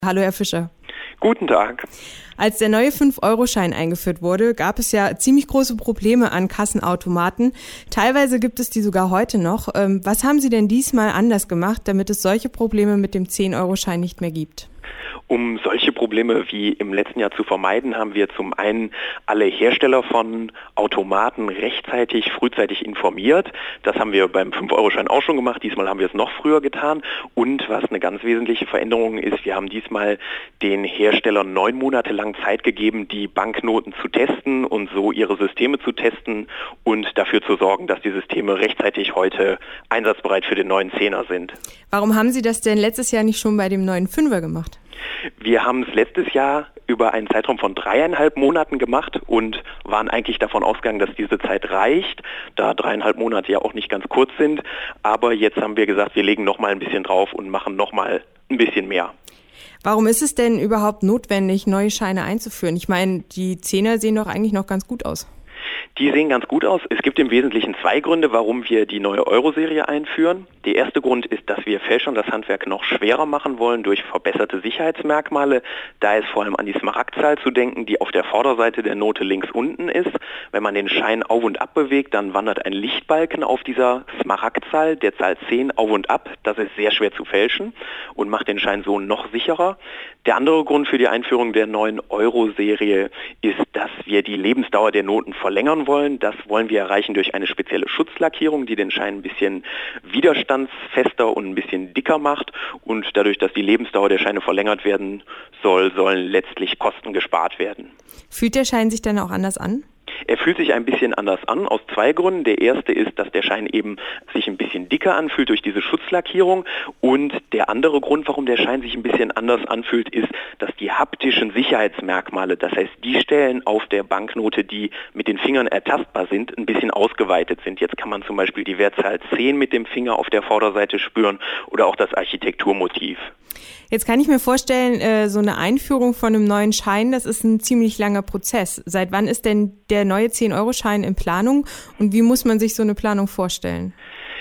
Hallo, Herr Fischer. Guten Tag. Als der neue 5-Euro-Schein eingeführt wurde, gab es ja ziemlich große Probleme an Kassenautomaten. Teilweise gibt es die sogar heute noch. Was haben Sie denn diesmal anders gemacht, damit es solche Probleme mit dem 10-Euro-Schein nicht mehr gibt? Um solche Probleme wie im letzten Jahr zu vermeiden, haben wir zum einen alle Hersteller von Automaten frühzeitig informiert. Das haben wir beim 5-Euro-Schein auch schon gemacht. Diesmal haben wir es noch früher getan. Und was eine ganz wesentliche Veränderung ist, wir haben diesmal den Herstellern 9 Monate lang Zeit gegeben, die Banknoten zu testen und so ihre Systeme zu testen und dafür zu sorgen, dass die Systeme rechtzeitig heute einsatzbereit für den neuen 10er sind. Warum haben Sie das denn letztes Jahr nicht schon bei dem neuen 5er gemacht? Wir haben es letztes Jahr über einen Zeitraum von 3,5 Monaten gemacht und waren eigentlich davon ausgegangen, dass diese Zeit reicht, da 3,5 Monate ja auch nicht ganz kurz sind. Aber jetzt haben wir gesagt, wir legen noch mal ein bisschen drauf und machen noch mal ein bisschen mehr. Warum ist es denn überhaupt notwendig, neue Scheine einzuführen? Ich meine, die 10er sehen doch eigentlich noch ganz gut aus. Die sehen ganz gut aus. Es gibt im Wesentlichen 2 Gründe, warum wir die neue Euro-Serie einführen. Der erste Grund ist, dass wir Fälschern das Handwerk noch schwerer machen wollen durch verbesserte Sicherheitsmerkmale. Da ist vor allem an die Smaragdzahl zu denken, die auf der Vorderseite der Note links unten ist. Wenn man den Schein auf und ab bewegt, dann wandert ein Lichtbalken auf dieser Smaragdzahl, der Zahl 10, auf und ab. Das ist sehr schwer zu fälschen und macht den Schein so noch sicherer. Der andere Grund für die Einführung der neuen Euro-Serie ist, dass wir die Lebensdauer der Noten verlängern wollen. Das wollen wir erreichen durch eine spezielle Schutzlackierung, die den Schein ein bisschen widerstandsfester und ein bisschen dicker macht. Und dadurch, dass die Lebensdauer der Scheine verlängert werden soll, sollen letztlich Kosten gespart werden. Fühlt der Schein sich dann auch anders an? Er fühlt sich ein bisschen anders an, aus 2 Gründen. Der erste ist, dass der Schein eben sich ein bisschen dicker anfühlt durch diese Schutzlackierung. Und der andere Grund, warum der Schein sich ein bisschen anders anfühlt, ist, dass die haptischen Sicherheitsmerkmale, das heißt die Stellen auf der Banknote, die mit den Fingern ertastbar sind, ein bisschen ausgeweitet sind. Jetzt kann man zum Beispiel die Wertzahl 10 mit dem Finger auf der Vorderseite spüren oder auch das Architekturmotiv. Jetzt kann ich mir vorstellen, so eine Einführung von einem neuen Schein, das ist ein ziemlich langer Prozess. Seit wann ist denn der neue 10-Euro-Schein in Planung und wie muss man sich so eine Planung vorstellen?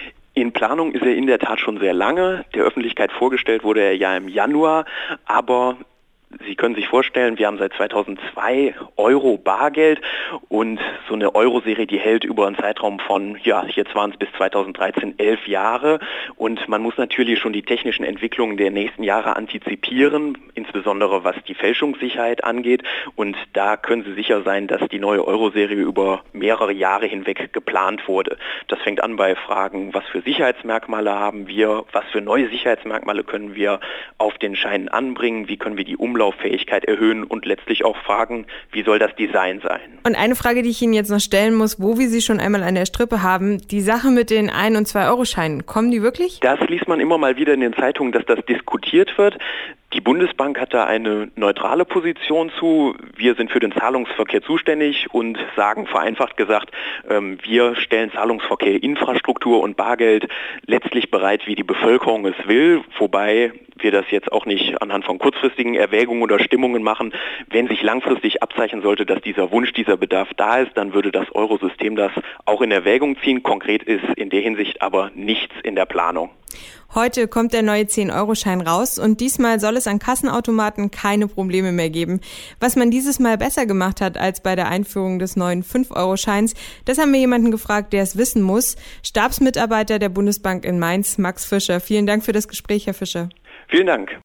In Planung ist er in der Tat schon sehr lange. Der Öffentlichkeit vorgestellt wurde er ja im Januar, aber Sie können sich vorstellen, wir haben seit 2002 Euro Bargeld und so eine Euro-Serie, die hält über einen Zeitraum von, jetzt waren es bis 2013 11 Jahre und man muss natürlich schon die technischen Entwicklungen der nächsten Jahre antizipieren, insbesondere was die Fälschungssicherheit angeht und da können Sie sicher sein, dass die neue Euro-Serie über mehrere Jahre hinweg geplant wurde. Das fängt an bei Fragen, was für Sicherheitsmerkmale haben wir, was für neue Sicherheitsmerkmale können wir auf den Scheinen anbringen, wie können wir die Umlauffähigkeit erhöhen und letztlich auch fragen, wie soll das Design sein? Und eine Frage, die ich Ihnen jetzt noch stellen muss, wo wir Sie schon einmal an der Strippe haben, die Sache mit den 1- und 2-Euro-Scheinen, kommen die wirklich? Das liest man immer mal wieder in den Zeitungen, dass das diskutiert wird. Die Bundesbank hat da eine neutrale Position zu. Wir sind für den Zahlungsverkehr zuständig und sagen vereinfacht gesagt, wir stellen Zahlungsverkehr, Infrastruktur und Bargeld letztlich bereit, wie die Bevölkerung es will, wobei wir das jetzt auch nicht anhand von kurzfristigen Erwägungen oder Stimmungen machen. Wenn sich langfristig abzeichnen sollte, dass dieser Wunsch, dieser Bedarf da ist, dann würde das Eurosystem das auch in Erwägung ziehen. Konkret ist in der Hinsicht aber nichts in der Planung. Heute kommt der neue 10-Euro-Schein raus und diesmal soll es an Kassenautomaten keine Probleme mehr geben. Was man dieses Mal besser gemacht hat als bei der Einführung des neuen 5-Euro-Scheins, das haben wir jemanden gefragt, der es wissen muss. Stabsmitarbeiter der Bundesbank in Mainz, Max Fischer. Vielen Dank für das Gespräch, Herr Fischer. Vielen Dank.